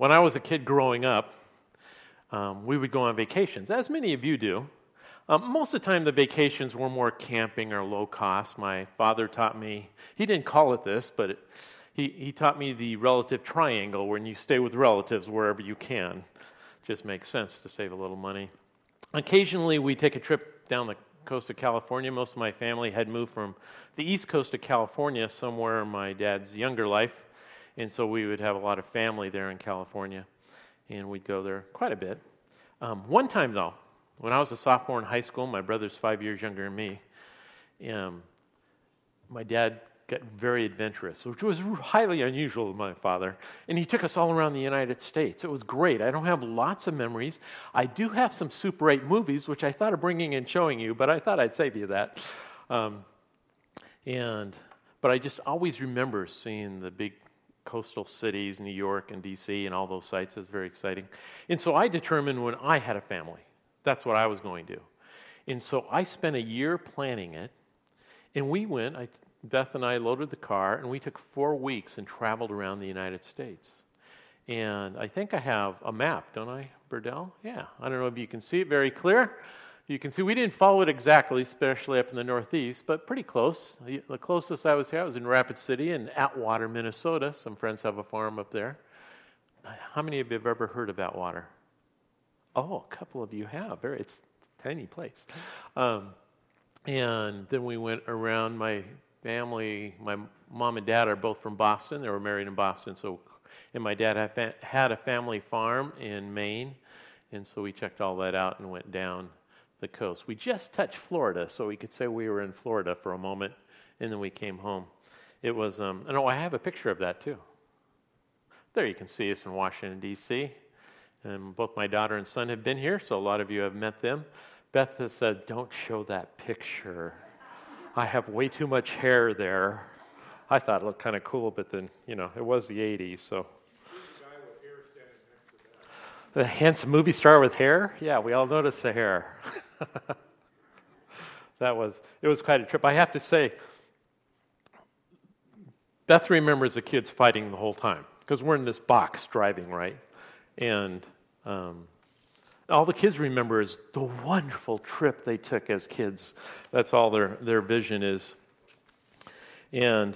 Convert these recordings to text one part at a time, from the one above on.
When I was a kid growing up, we would go on vacations, as many of you do. Most of the time, the vacations were more camping or low cost. My father taught me, he didn't call it this, but he taught me the relative triangle, when you stay with relatives wherever you can. Just makes sense to save a little money. Occasionally, we take a trip down the coast of California. Most of my family had moved from the east coast of California, somewhere in my dad's younger life, and so we would have a lot of family there in California, and we'd go there quite a bit. One time, though, when I was a sophomore in high school, my brother's 5 years younger than me, my dad got very adventurous, which was highly unusual of my father, and he took us all around the United States. It was great. I don't have lots of memories. I do have some Super 8 movies, which I thought of bringing and showing you, but I thought I'd save you that. But I just always remember seeing the big coastal cities, New York and D.C. and all those sites. It was very exciting. And so I determined when I had a family, that's what I was going to do. And so I spent a year planning it, and we went, Beth and I loaded the car, and we took 4 weeks and traveled around the United States. And I think I have a map, don't I, Burdell? Yeah. I don't know if you can see it very clear. You can see we didn't follow it exactly, especially up in the Northeast, but pretty close. The closest I was here, I was in Rapid City in Atwater, Minnesota. Some friends have a farm up there. How many of you have ever heard of Atwater? Oh, a couple of you have. It's a tiny place. And then we went around. My family, my mom and dad are both from Boston. They were married in Boston. And my dad had a family farm in Maine. And so we checked all that out and went down the coast. We just touched Florida, so we could say we were in Florida for a moment, and then we came home. It was, I have a picture of that too. There you can see us in Washington, D.C., and both my daughter and son have been here, so a lot of you have met them. Beth has said, don't show that picture. I have way too much hair there. I thought it looked kind of cool, but then, it was the 80s, so. The handsome movie star with hair? Yeah, we all noticed the hair. It was quite a trip. I have to say, Beth remembers the kids fighting the whole time, because we're in this box driving, right? And all the kids remember is the wonderful trip they took as kids. That's all their vision is. And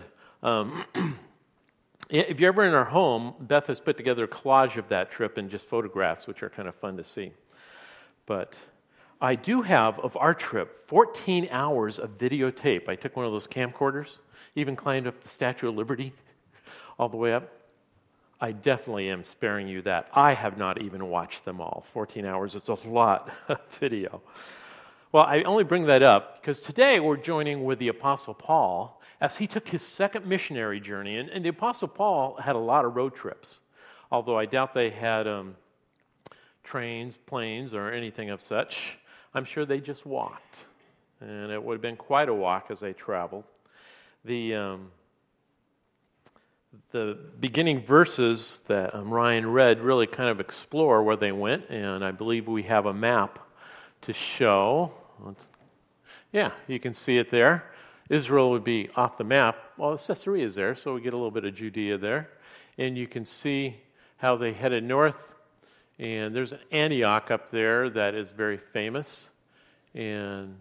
if you're ever in our home, Beth has put together a collage of that trip and just photographs, which are kind of fun to see. But I do have, of our trip, 14 hours of videotape. I took one of those camcorders, even climbed up the Statue of Liberty all the way up. I definitely am sparing you that. I have not even watched them all. 14 hours is a lot of video. Well, I only bring that up because today we're joining with the Apostle Paul as he took his second missionary journey. And the Apostle Paul had a lot of road trips, although I doubt they had trains, planes, or anything of such. I'm sure they just walked, and it would have been quite a walk as they traveled. The beginning verses that Ryan read really kind of explore where they went, and I believe we have a map to show. Yeah, you can see it there. Israel would be off the map. Well, Caesarea is there, so we get a little bit of Judea there. And you can see how they headed north. And there's an Antioch up there that is very famous. And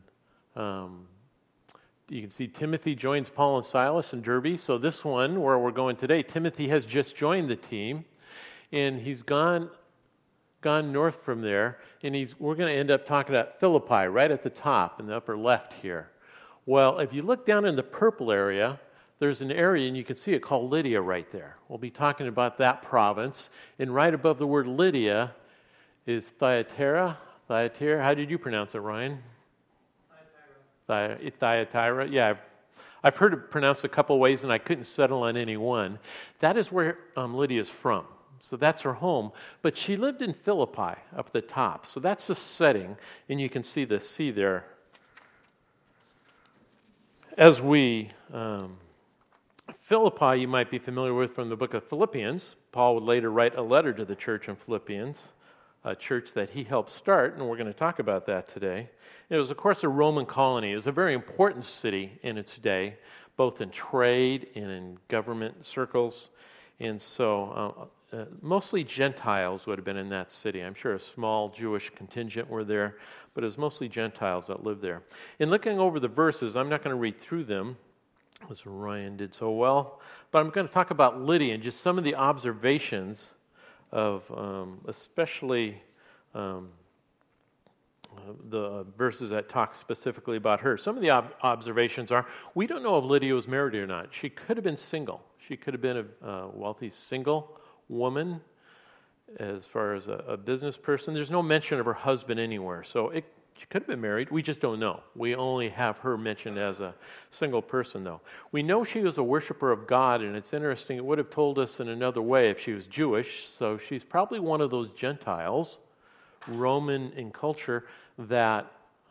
you can see Timothy joins Paul and Silas in Derbe. So this one, where we're going today, Timothy has just joined the team. And he's gone north from there. And we're going to end up talking about Philippi right at the top in the upper left here. Well, if you look down in the purple area, there's an area, and you can see it called Lydia right there. We'll be talking about that province. And right above the word Lydia is Thyatira. Thyatira, how did you pronounce it, Ryan? Thyatira. Yeah, I've heard it pronounced a couple ways, and I couldn't settle on any one. That is where Lydia's from. So that's her home. But she lived in Philippi up at the top. So that's the setting, and you can see the sea there. As Philippi, you might be familiar with from the book of Philippians. Paul would later write a letter to the church in Philippians, a church that he helped start, and we're going to talk about that today. It was, of course, a Roman colony. It was a very important city in its day, both in trade and in government circles. And so mostly Gentiles would have been in that city. I'm sure a small Jewish contingent were there, but it was mostly Gentiles that lived there. In looking over the verses, I'm not going to read through them, as Ryan did so well, but I'm going to talk about Lydia and just some of the observations of especially the verses that talk specifically about her. Some of the observations are, we don't know if Lydia was married or not. She could have been single. She could have been a wealthy single woman as far as a business person. There's no mention of her husband anywhere. So she could have been married. We just don't know. We only have her mentioned as a single person, though. We know she was a worshiper of God, and it's interesting. It would have told us in another way if she was Jewish. So she's probably one of those Gentiles, Roman in culture, that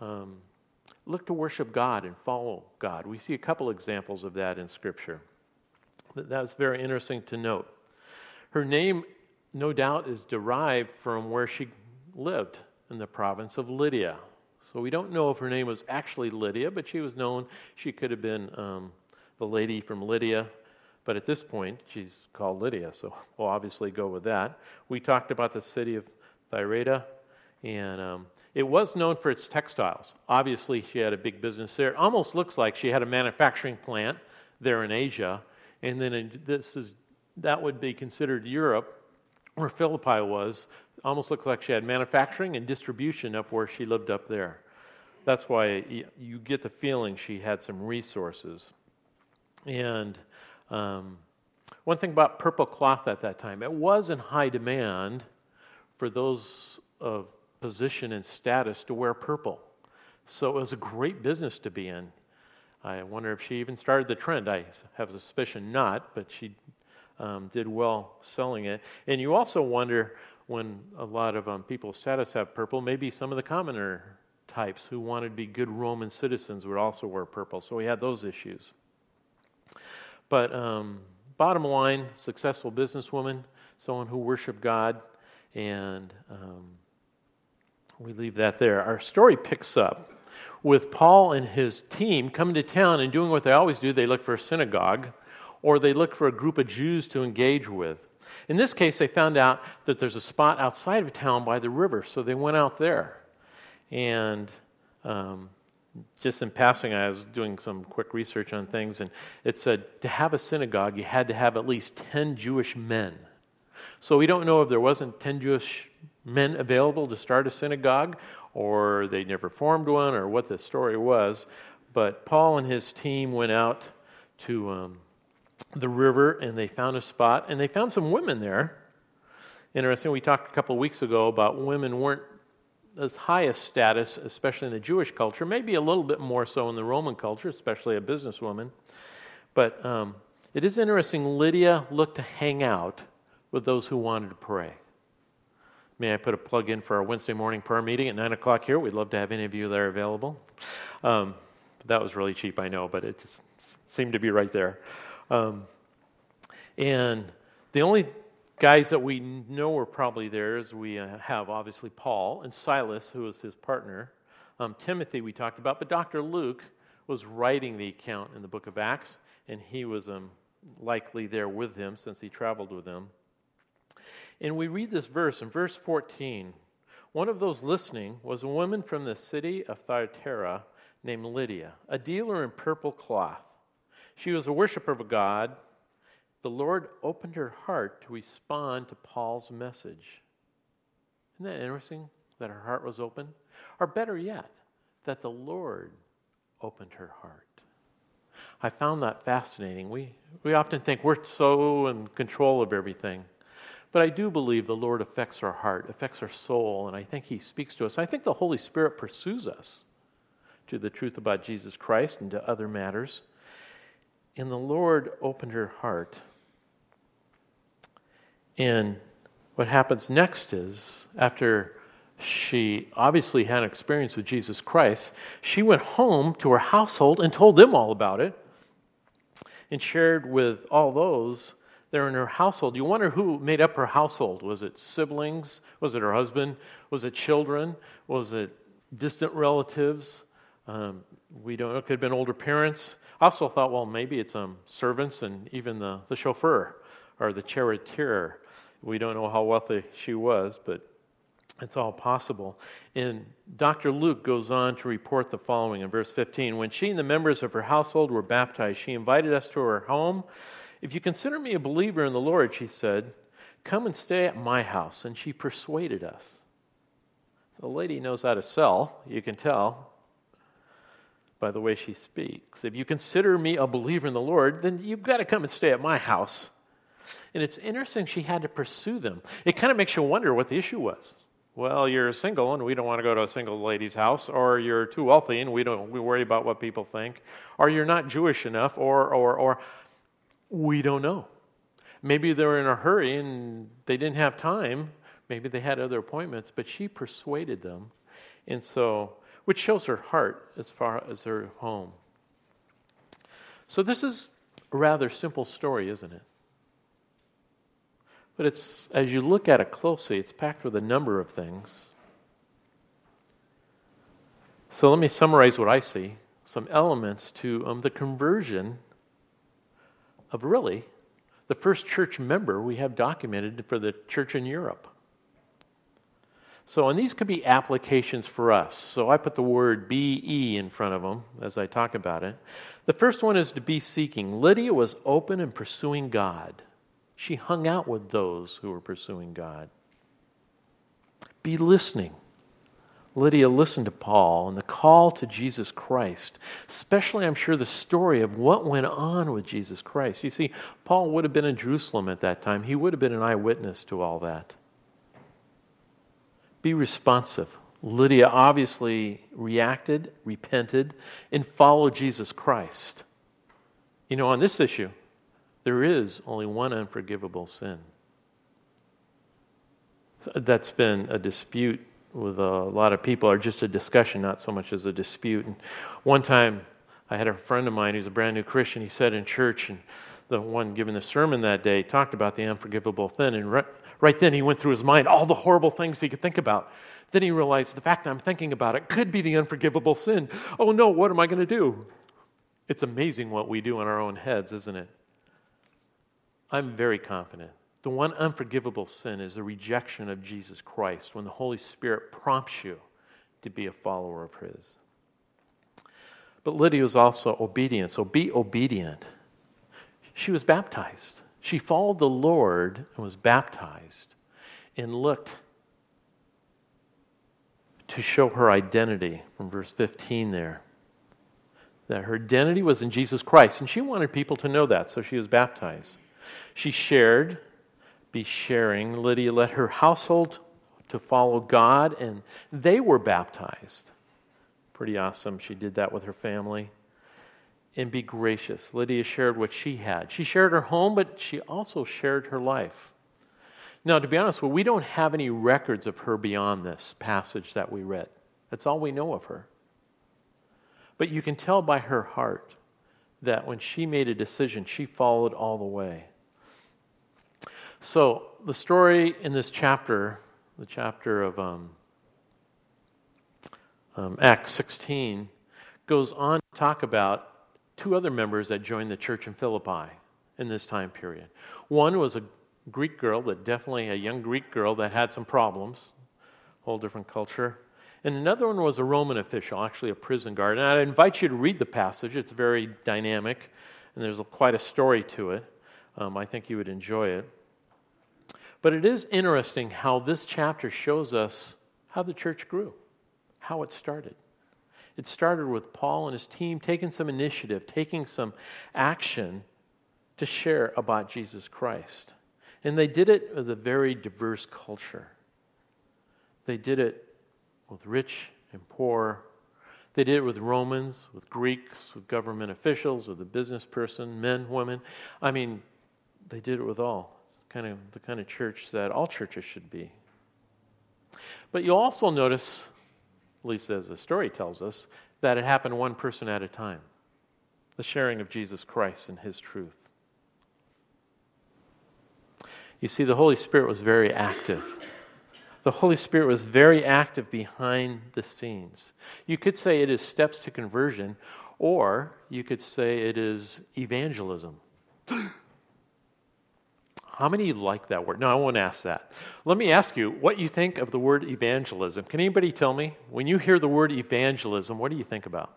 look to worship God and follow God. We see a couple examples of that in Scripture. That's very interesting to note. Her name, no doubt, is derived from where she lived in the province of Lydia. So we don't know if her name was actually Lydia, but she was known. She could have been the lady from Lydia, but at this point, she's called Lydia, so we'll obviously go with that. We talked about the city of Thyatira, and it was known for its textiles. Obviously, she had a big business there. It almost looks like she had a manufacturing plant there in Asia, and then that would be considered Europe, where Philippi was. Almost looks like she had manufacturing and distribution up where she lived up there. That's why you get the feeling she had some resources. And one thing about purple cloth at that time, it was in high demand for those of position and status to wear purple. So it was a great business to be in. I wonder if she even started the trend. I have a suspicion not, but she did well selling it. And you also wonder, when a lot of people of status have purple, maybe some of the commoner types who wanted to be good Roman citizens would also wear purple. So we had those issues. But bottom line, successful businesswoman, someone who worshiped God, and we leave that there. Our story picks up with Paul and his team coming to town and doing what they always do. They look for a synagogue, or they look for a group of Jews to engage with. In this case, they found out that there's a spot outside of town by the river, so they went out there. And just in passing, I was doing some quick research on things, and it said to have a synagogue, you had to have at least 10 Jewish men. So we don't know if there wasn't 10 Jewish men available to start a synagogue, or they never formed one, or what the story was. But Paul and his team went out to the river, and they found a spot, and they found some women there. Interesting, we talked a couple of weeks ago about women weren't as high a status, especially in the Jewish culture, maybe a little bit more so in the Roman culture, especially a businesswoman. But it is interesting, Lydia looked to hang out with those who wanted to pray. May I put a plug in for our Wednesday morning prayer meeting at 9 o'clock here? We'd love to have any of you there available. That was really cheap, I know, but it just seemed to be right there. And the only guys that we know were probably there is we have, obviously, Paul and Silas, who was his partner. Timothy we talked about, but Dr. Luke was writing the account in the book of Acts, and he was likely there with him since he traveled with them. And we read this verse in verse 14. One of those listening was a woman from the city of Thyatira named Lydia, a dealer in purple cloth. She was a worshiper of God. The Lord opened her heart to respond to Paul's message. Isn't that interesting that her heart was open? Or better yet, that the Lord opened her heart. I found that fascinating. We often think we're so in control of everything. But I do believe the Lord affects our heart, affects our soul, and I think He speaks to us. I think the Holy Spirit pursues us to the truth about Jesus Christ and to other matters. And the Lord opened her heart. And what happens next is, after she obviously had an experience with Jesus Christ, she went home to her household and told them all about it and shared with all those there in her household. You wonder who made up her household. Was it siblings? Was it her husband? Was it children? Was it distant relatives? We don't know. It could have been older parents. I also thought, well, maybe it's servants and even the chauffeur or the charioteer. We don't know how wealthy she was, but it's all possible. And Dr. Luke goes on to report the following in verse 15. When she and the members of her household were baptized, she invited us to her home. If you consider me a believer in the Lord, she said, come and stay at my house. And she persuaded us. The lady knows how to sell, you can tell by the way she speaks. If you consider me a believer in the Lord, then you've got to come and stay at my house. And it's interesting she had to pursue them. It kind of makes you wonder what the issue was. Well, you're single and we don't want to go to a single lady's house, or you're too wealthy and we worry about what people think, or you're not Jewish enough, or we don't know. Maybe they were in a hurry and they didn't have time. Maybe they had other appointments, but she persuaded them. And so, which shows her heart as far as her home. So this is a rather simple story, isn't it? But it's, as you look at it closely, it's packed with a number of things. So let me summarize what I see. Some elements to the conversion of really the first church member we have documented for the church in Europe. So, and these could be applications for us. So I put the word be in front of them as I talk about it. The first one is to be seeking. Lydia was open and pursuing God. She hung out with those who were pursuing God. Be listening. Lydia listened to Paul and the call to Jesus Christ, especially, I'm sure, the story of what went on with Jesus Christ. You see, Paul would have been in Jerusalem at that time. He would have been an eyewitness to all that. Be responsive. Lydia obviously reacted, repented, and followed Jesus Christ. You know, on this issue, there is only one unforgivable sin. That's been a dispute with a lot of people, or just a discussion, not so much as a dispute. And one time, I had a friend of mine who's a brand new Christian. He said in church, and the one giving the sermon that day talked about the unforgivable sin, and right then he went through his mind all the horrible things he could think about. Then he realized the fact I'm thinking about it could be the unforgivable sin. Oh no, what am I going to do? It's amazing what we do in our own heads, isn't it? I'm very confident. The one unforgivable sin is the rejection of Jesus Christ when the Holy Spirit prompts you to be a follower of His. But Lydia was also obedient, so be obedient. She was baptized. She followed the Lord and was baptized and looked to show her identity from verse 15 there. That her identity was in Jesus Christ, and she wanted people to know that, so she was baptized. She shared, be sharing. Lydia led her household to follow God, and they were baptized. Pretty awesome. She did that with her family. And be gracious. Lydia shared what she had. She shared her home, but she also shared her life. Now, to be honest, we don't have any records of her beyond this passage that we read. That's all we know of her. But you can tell by her heart that when she made a decision, she followed all the way. So, the story in this chapter, the chapter of Acts 16, goes on to talk about two other members that joined the church in Philippi in this time period. One was a Greek girl, a young Greek girl that had some problems, whole different culture. And another one was a Roman official, actually a prison guard. And I invite you to read the passage. It's very dynamic, and there's quite a story to it. I think you would enjoy it. But it is interesting how this chapter shows us how the church grew, how it started. It started with Paul and his team taking some initiative, taking some action to share about Jesus Christ. And they did it with a very diverse culture. They did it with rich and poor. They did it with Romans, with Greeks, with government officials, with a business person, men, women. I mean, they did it with all. It's kind of the kind of church that all churches should be. But you'll also notice, at least as the story tells us, that it happened one person at a time. The sharing of Jesus Christ and His truth. You see, the Holy Spirit was very active. The Holy Spirit was very active behind the scenes. You could say it is steps to conversion, or you could say it is evangelism. How many of you like that word? No, I won't ask that. Let me ask you what you think of the word evangelism. Can anybody tell me? When you hear the word evangelism, what do you think about?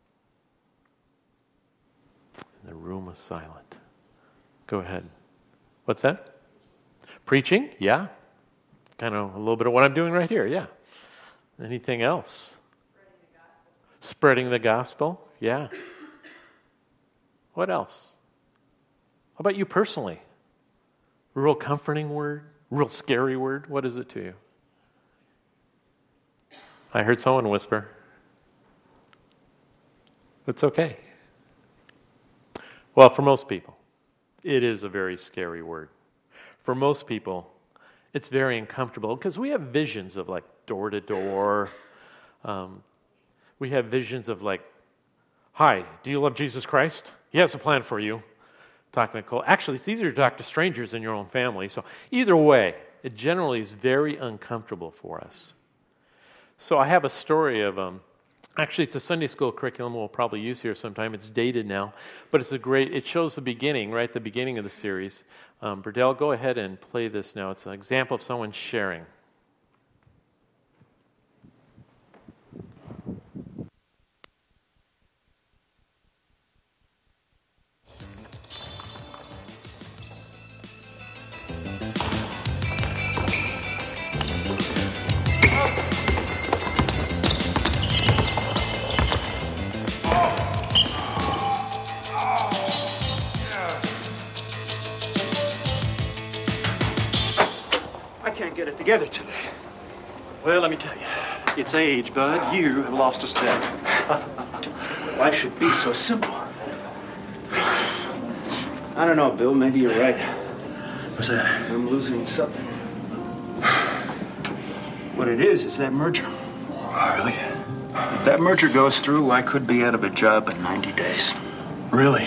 The room was silent. Go ahead. What's that? Preaching? Yeah. Kind of a little bit of what I'm doing right here. Yeah. Anything else? Spreading the gospel? Yeah. What else? How about you personally? Real comforting word? Real scary word? What is it to you? I heard someone whisper. It's okay. Well, for most people, it is a very scary word. For most people, it's very uncomfortable because we have visions of like door to door. We have visions of like, hi, do you love Jesus Christ? He has a plan for you. Talking to Cole. Actually, it's easier to talk to strangers in your own family. So either way, it generally is very uncomfortable for us. So I have a story of, actually it's a Sunday school curriculum we'll probably use here sometime. It's dated now, but it shows the beginning, right, the beginning of the series. Burdell, go ahead and play this now. It's an example of someone sharing. Together today. Well, let me tell you, it's age, bud. You have lost a step. Life should be so simple. I don't know, Bill. Maybe you're right. What's that? I'm losing something. What it is that merger. Oh, really? If that merger goes through, I could be out of a job in 90 days. Really?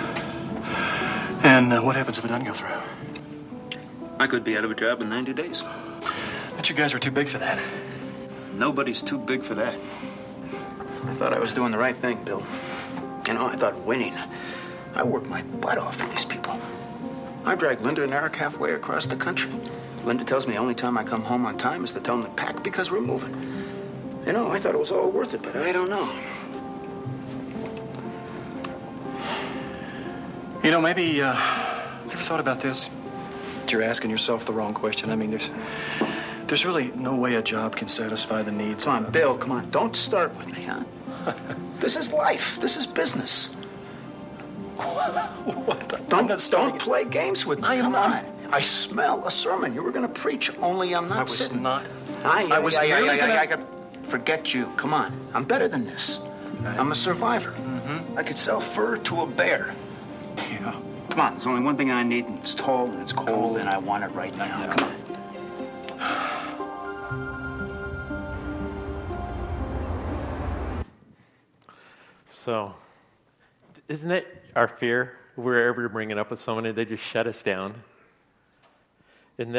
And what happens if it doesn't go through? I could be out of a job in 90 days. But you guys were too big for that. Nobody's too big for that. I thought I was doing the right thing, Bill. You know, I thought winning. I worked my butt off for these people. I dragged Linda and Eric halfway across the country. Linda tells me the only time I come home on time is to tell them to pack because we're moving. You know, I thought it was all worth it, but I don't know. You know, maybe, you ever thought about this? You're asking yourself the wrong question. I mean, there's really no way a job can satisfy the needs. Come on, Bill, come on. Don't start with me, huh? This is life. This is business. What? Don't play games with me. Come on. I smell a sermon you were going to preach, only I'm not sitting. I was merely I forget you. Come on. I'm better than this. Right. I'm a survivor. Mm-hmm. I could sell fur to a bear. Yeah. Come on. There's only one thing I need, and it's tall, and it's cold, and I want it right now. Yeah. Come on. So, isn't it our fear, wherever you bring it up with someone, they just shut us down? And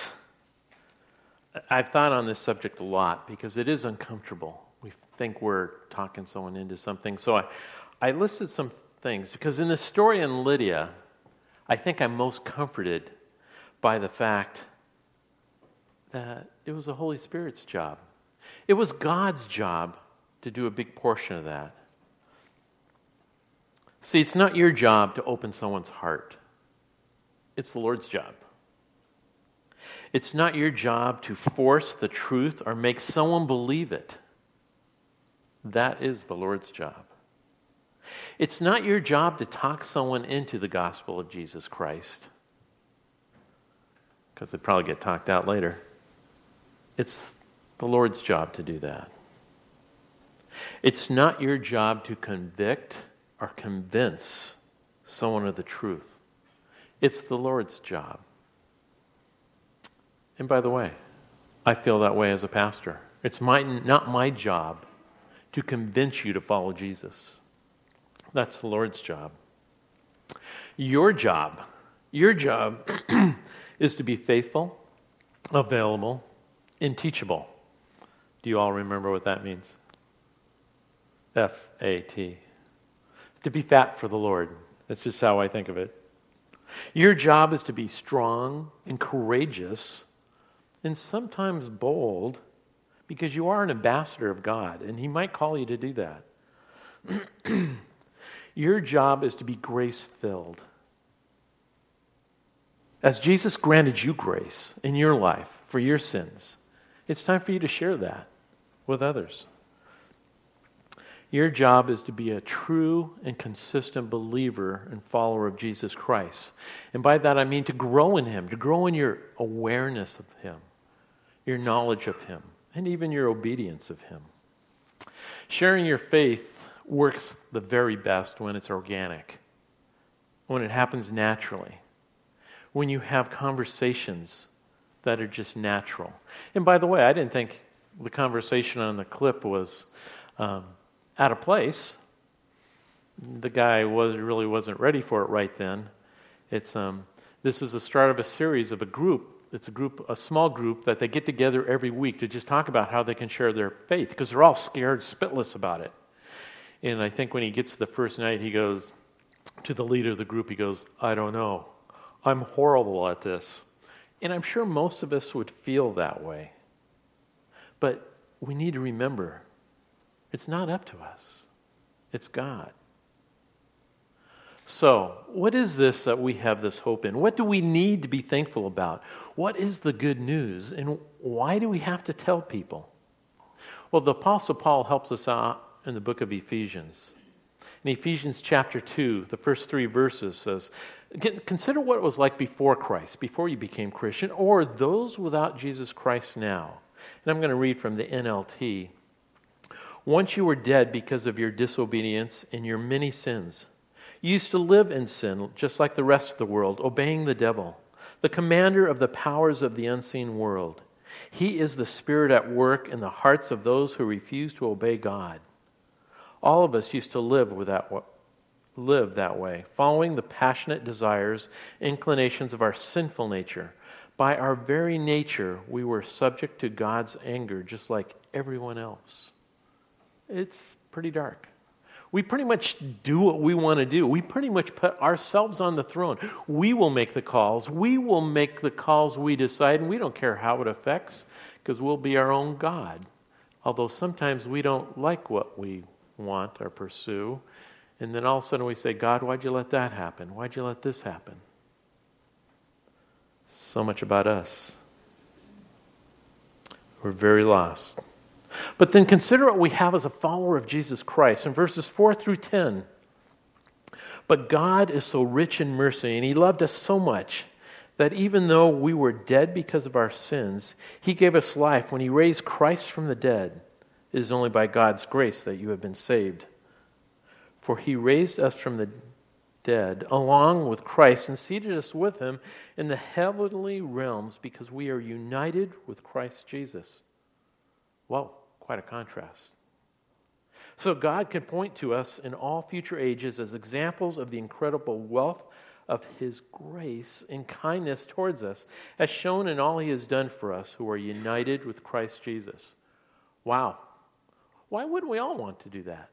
I've thought on this subject a lot because it is uncomfortable. We think we're talking someone into something. So I listed some things because in the story in Lydia, I think I'm most comforted by the fact that it was the Holy Spirit's job. It was God's job to do a big portion of that. See, it's not your job to open someone's heart. It's the Lord's job. It's not your job to force the truth or make someone believe it. That is the Lord's job. It's not your job to talk someone into the gospel of Jesus Christ, because they'd probably get talked out later. It's the Lord's job to do that. It's not your job to convict or convince someone of the truth. It's the Lord's job. And by the way, I feel that way as a pastor. It's not my job to convince you to follow Jesus. That's the Lord's job. Your job is to be faithful, available, and teachable. Do you all remember what that means? F-A-T. To be fat for the Lord. That's just how I think of it. Your job is to be strong and courageous and sometimes bold, because you are an ambassador of God, and He might call you to do that. Your job is to be grace-filled. As Jesus granted you grace in your life for your sins, it's time for you to share that with others. Your job is to be a true and consistent believer and follower of Jesus Christ. And by that I mean to grow in Him, to grow in your awareness of Him, your knowledge of Him, and even your obedience of Him. Sharing your faith works the very best when it's organic, when it happens naturally, when you have conversations that are just natural. And by the way, I didn't think the conversation on the clip was out of place. The guy really wasn't ready for it right then. This is the start of a series of a group. It's a small group that they get together every week to just talk about how they can share their faith, because they're all scared spitless about it. And I think when he gets to the first night, he goes to the leader of the group, he goes, "I don't know. I'm horrible at this." And I'm sure most of us would feel that way. But we need to remember, it's not up to us. It's God. So, what is this that we have this hope in? What do we need to be thankful about? What is the good news? And why do we have to tell people? Well, the Apostle Paul helps us out in the book of Ephesians. In Ephesians chapter 2, the first 3 verses says, "Consider what it was like before Christ, before you became Christian, or those without Jesus Christ now." And I'm going to read from the NLT. "Once you were dead because of your disobedience and your many sins. You used to live in sin just like the rest of the world, obeying the devil, the commander of the powers of the unseen world. He is the spirit at work in the hearts of those who refuse to obey God. All of us used to live that way, following the passionate desires, inclinations of our sinful nature. By our very nature, we were subject to God's anger just like everyone else." It's pretty dark. We pretty much do what we want to do. We pretty much put ourselves on the throne. We will make the calls. We will make the calls we decide, and we don't care how it affects, because we'll be our own God. Although sometimes we don't like what we want or pursue, and then all of a sudden we say, "God, why'd you let that happen? Why'd you let this happen?" So much about us. We're very lost. But then consider what we have as a follower of Jesus Christ. In verses 4 through 10, "But God is so rich in mercy, and He loved us so much, that even though we were dead because of our sins, He gave us life when He raised Christ from the dead. It is only by God's grace that you have been saved. For He raised us from the dead along with Christ and seated us with Him in the heavenly realms, because we are united with Christ Jesus." Whoa, quite a contrast. So God can point to us in all future ages as examples of the incredible wealth of His grace and kindness towards us, as shown in all He has done for us who are united with Christ Jesus. Wow. Why wouldn't we all want to do that?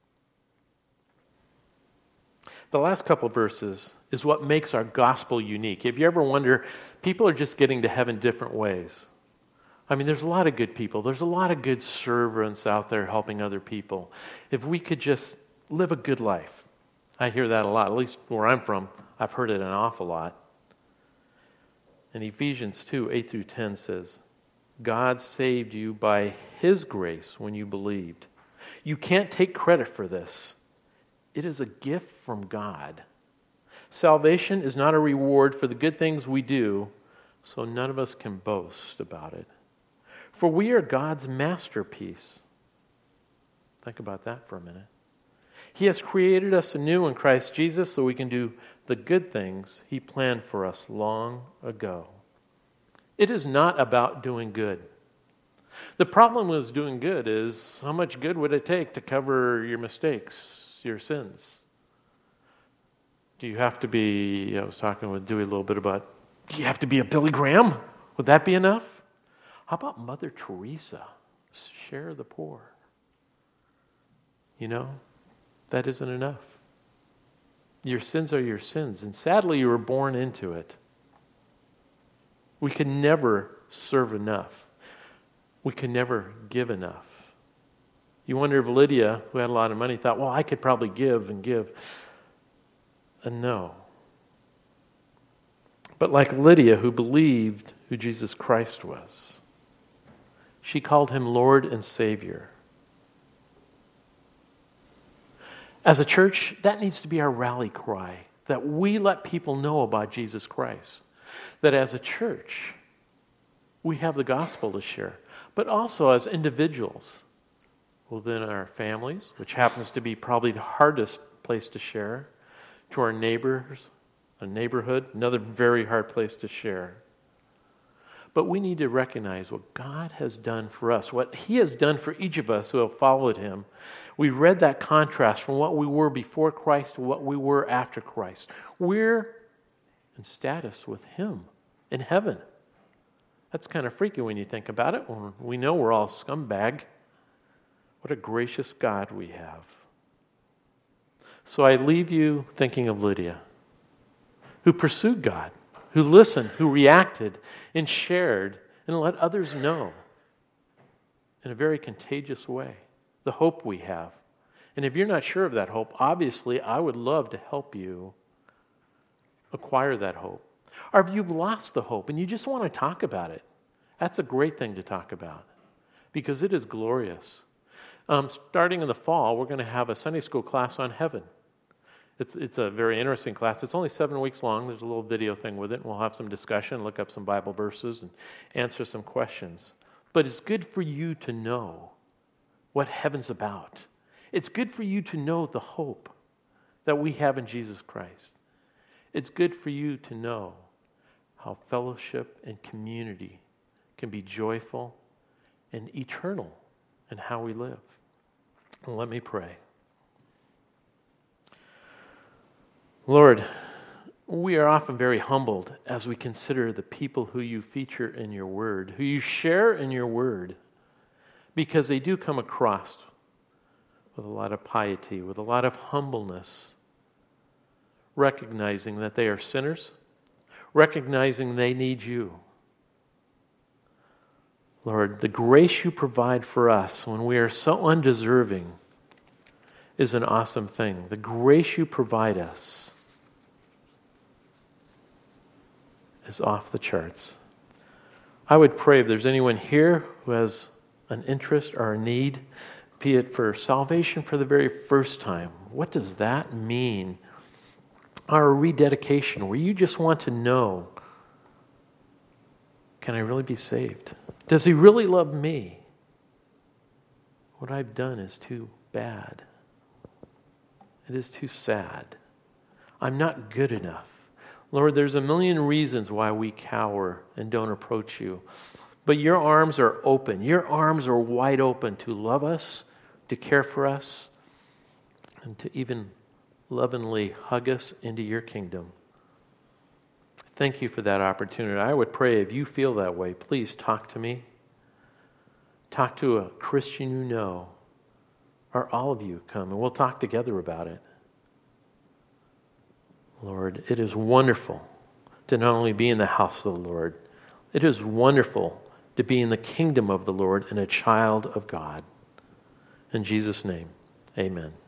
The last couple of verses is what makes our gospel unique. If you ever wonder, people are just getting to heaven different ways. I mean, there's a lot of good people. There's a lot of good servants out there helping other people. If we could just live a good life. I hear that a lot. At least where I'm from, I've heard it an awful lot. And Ephesians 2, 8 through 10 says, "God saved you by His grace when you believed. You can't take credit for this. It is a gift from God. Salvation is not a reward for the good things we do, so none of us can boast about it. For we are God's masterpiece." Think about that for a minute. "He has created us anew in Christ Jesus so we can do the good things He planned for us long ago." It is not about doing good. The problem with doing good is, how much good would it take to cover your mistakes, your sins? Do you have to be, I was talking with Dewey a little bit about, do you have to be a Billy Graham? Would that be enough? How about Mother Teresa? Share the poor. You know, that isn't enough. Your sins are your sins, and sadly you were born into it. We can never serve enough. We can never give enough. You wonder if Lydia, who had a lot of money, thought, well, I could probably give and give. And no. But like Lydia, who believed who Jesus Christ was, she called him Lord and Savior. As a church, that needs to be our rally cry, that we let people know about Jesus Christ. That as a church, we have the gospel to share. But also as individuals, within our families, which happens to be probably the hardest place to share, to our neighbors, a neighborhood, another very hard place to share. But we need to recognize what God has done for us, what He has done for each of us who have followed Him. We read that contrast from what we were before Christ to what we were after Christ. We're in status with Him in heaven. That's kind of freaky when you think about it. When we know we're all scumbag. What a gracious God we have. So I leave you thinking of Lydia, who pursued God, who listened, who reacted, and shared, and let others know in a very contagious way the hope we have. And if you're not sure of that hope, obviously I would love to help you acquire that hope. Or if you've lost the hope and you just want to talk about it, that's a great thing to talk about because it is glorious. Starting in the fall, we're going to have a Sunday school class on heaven. It's a very interesting class. It's only 7 weeks long. There's a little video thing with it. And we'll have some discussion, look up some Bible verses, and answer some questions. But it's good for you to know what heaven's about. It's good for you to know the hope that we have in Jesus Christ. It's good for you to know how fellowship and community can be joyful and eternal in how we live. And let me pray. Lord, we are often very humbled as we consider the people who you feature in your word, who you share in your word, because they do come across with a lot of piety, with a lot of humbleness, recognizing that they are sinners, recognizing they need you. Lord, the grace you provide for us when we are so undeserving is an awesome thing. The grace you provide us is off the charts. I would pray if there's anyone here who has an interest or a need, be it for salvation for the very first time. What does that mean? Or a rededication where you just want to know, can I really be saved? Does He really love me? What I've done is too bad. It is too sad. I'm not good enough. Lord, there's a million reasons why we cower and don't approach you. But your arms are open. Your arms are wide open to love us, to care for us, and to even lovingly hug us into your kingdom. Thank you for that opportunity. I would pray if you feel that way, please talk to me. Talk to a Christian you know, or all of you come, and we'll talk together about it. Lord, it is wonderful to not only be in the house of the Lord, it is wonderful to be in the kingdom of the Lord and a child of God. In Jesus' name, amen.